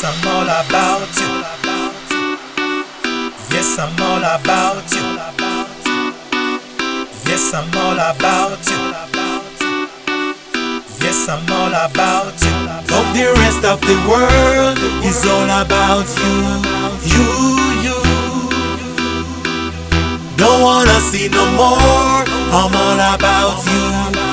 Yes, I'm all about you. Yes, I'm all about you. Yes, I'm all about you. Yes, I'm all about you. Fuck the rest of the world, it's all about you. You. Don't wanna see no more, I'm all about you.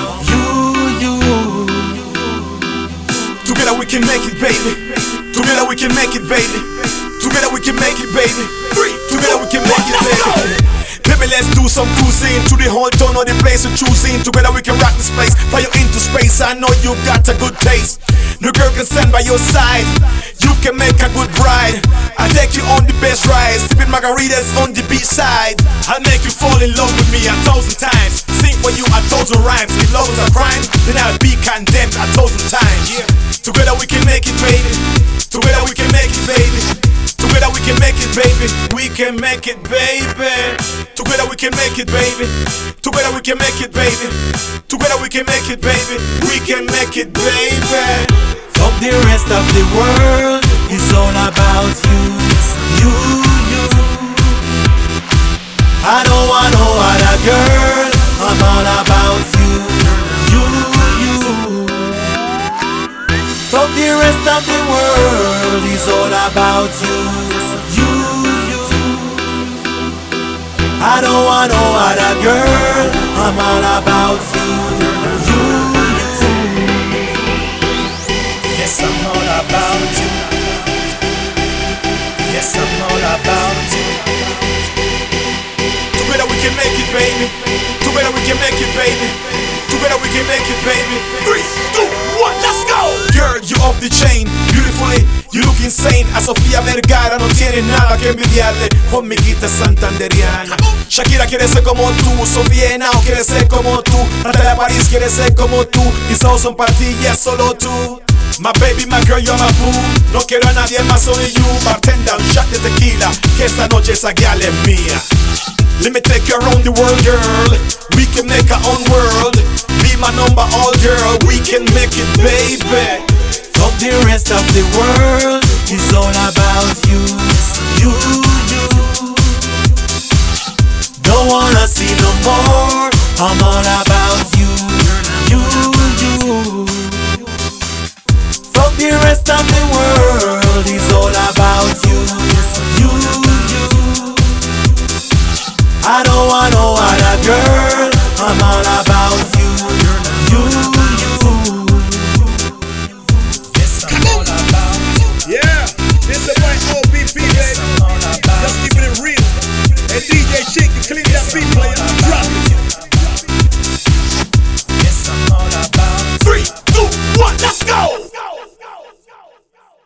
Together we can make it, baby. Together we can make it, baby. Together we can make it, baby. Three. Together we can make it, baby. Baby, let's do some cruising to the whole town or the place we're choosing. Together we can rock this place, fly you into space. I know you got a good taste. No girl can stand by your side. You can make a good bride. I'll take you on the best ride, sipping margaritas on the beach side. I'll make you fall in love with me 1,000 times. Sing for you 1,000 rhymes. If love is a crime, then I'll be condemned 1,000 times. Together we can make it, baby. Together we can make it, baby. Together we can make it, baby. We can make it, baby. Together we can make it, baby. Together we can make it, baby. Together we can make it, baby. We can make it, baby. Fuck the rest of the world, it's all about you. You. I don't want no other girl, I'm all about you. You. Fuck the rest of the world, it's all about you. You. I don't want no other girl, I'm all about you. You. Yes, I'm all about you. Yes, I'm all about you. Together we can make it, baby. Together we can make it, baby. Together we can make it, baby. 3, 2, 1, let's go! Girl, you off the chain, beautifully, you look insane. A Sofía Vergara no tiene nada que envidiarle. Hormiguita santanderiana. Shakira quiere ser como tú, Sofía Henao quiere ser como tú, Natalia París quiere ser como tú. Mis ojos son para ti, ya solo tú. My baby, my girl, you're my boo. No quiero a nadie más, only you. Bartender, un shot de tequila, que esta noche esa gal es mía. Let me take you around the world, girl. We can make our own world. Be my number all, girl. We can make it, baby. Fuck the rest of the world, it's all about you. You. Don't wanna see no more, I'm all about you. You. Fuck the rest of the world, it's all about you. You. I don't want no other girl, I'm all about you. You. Yes, I'm all about you. Yeah, this is my OBP, baby. Just keeping it real. Hey, DJ Chick, you clean that beat, player.